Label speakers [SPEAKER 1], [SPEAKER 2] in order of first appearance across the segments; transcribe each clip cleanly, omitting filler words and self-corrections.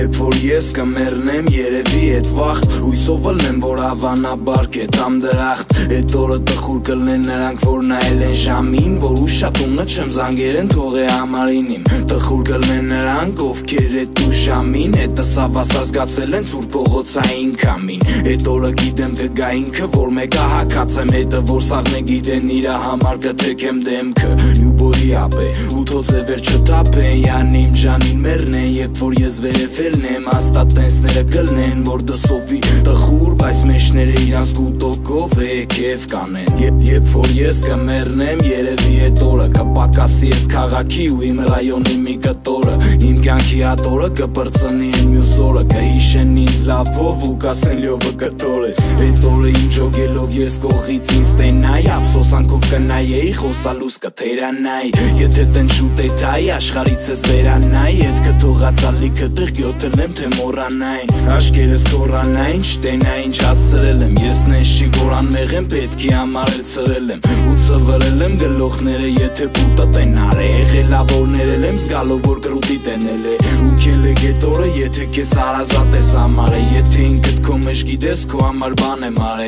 [SPEAKER 1] Երբ որ ես կմեռնեմ երևի էդ վաղտ Հույսով ըլնեմ որ ավանաբար կետամ դրախտ Էդ օրը տխուր կլնեն նրանք որ նայել են ժամին Որ ուշատունը չեմ զանգերեն թող է համարին իմ Տխուր կլնեն նրանք ովքեր էդ ուշամին Հետը սավասա զգացել են ծուր փողոցային կամին Էդ օրը գիտեմ կգա ինքը որ մեկա հակացեմ հետը Որ սաղն է գիտեն իրա համար կթեքեմ դեմքը Յուբոյի ապ է ութոց է վեր չտապեն Յան իմ ջանին մերնեն Երբ որ ես վերևելն եմ Աստատ տենսները կլնեն որ դսովի տխուր Բայց մեջները իրանց կուտոկով է կև կանեն Երբ որ ես կմերնեմ երևի էդ օրը Կպակասի ես քաղաքի ու իմ ռայոնի մի կտորը Իմ կյանքի ատորը կպրծնի են մյուս օրը Կհիշեն ինձ լավով ու կասեն լյովը կտոր է Էդ օրը ինչ ոգելով ես կողից ինձ տենայի Ափսոսանքով կնայեի խոսալուս կթերանայի Եթե տեն շուտ է թայի աշխարից ես վերանայի Էդ կթողացալիքը դղ գյոթել եմ թե մորանային Աշկերս կորանային չտենային չասցրել եմ Ես նենշի որ անմեղ եմ պետքի համար էլ ծրել եմ Ու ծվրել եմ գլոխները եթե պուտը տենար է Եղելավորներել եմ զգալով որ կրուտի տենել է Ու կել է գետորը եթե կես հարազատ ես ամար է Եթե ինքդ քո մեջ գիտես քո համար բան եմ արե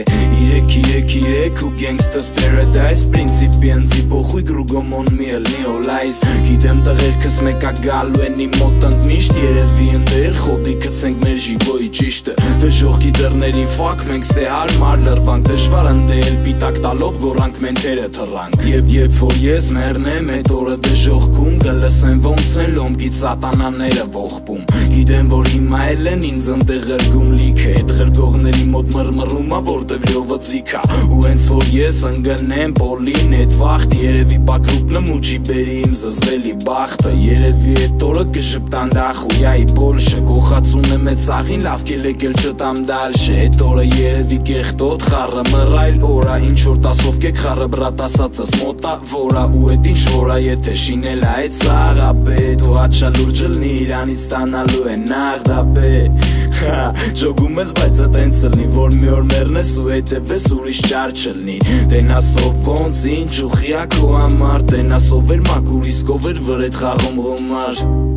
[SPEAKER 1] 3-3-3 ու gangsters paradise Պրինցիպի ընձի բոխույ գրուգոմոն միել նիոլայզ Գիտեմ տղերքս մեկա գալու են իմ մոտ ընդմիշտ Երևի ընդեր խոտի կծենք մեր ժիբոյի ճիշտը Դժողքի դռներին ֆակ մենք ստե հարմար լրվանք Դժվար ընդել պիտակ տալով գորանք մենթերը թռանք Երբ որ ես մեռնեմ էդ օրը դժողքում Կլսեն ոնց են լոմկից սատանաները ողբում Գիտեմ որ հիմա էլ են ինձ ընդեղ ղրգում լիքը Էդ ղրգողների մոտ մրմռումա որտև լյովը ձիքա Ու հենց որ ես ընգնեմ պոլին էդ վաղտ Երևի պակրուպն մուջի բերի իմ զզվելի բախտը Երևի էդ օրը կժպտան դախույայի բոլշը Կոխացուն է մեծ աղին լավ կելեկել չտամ դալշը Էդ օրը երևի կեղտոտ խառը մռայլ օրա Ինչ որ տասով կեք խառը բրատ ասածս մոտա որա Ու էդ ինչ որա եթե շինել այդ սաղապետ Ու աչալուր ջլնի իրանից ստանալու է նաղդապե Ջոգում ես բայց ըտենց լնի որ մի օր մերնես ու հետևես ուրիշ ճար չլնի Տենասով ոնց ինչ ու խիա քո համար Տենասով էր մակուրիսկով էր վրետ խաղում գոմար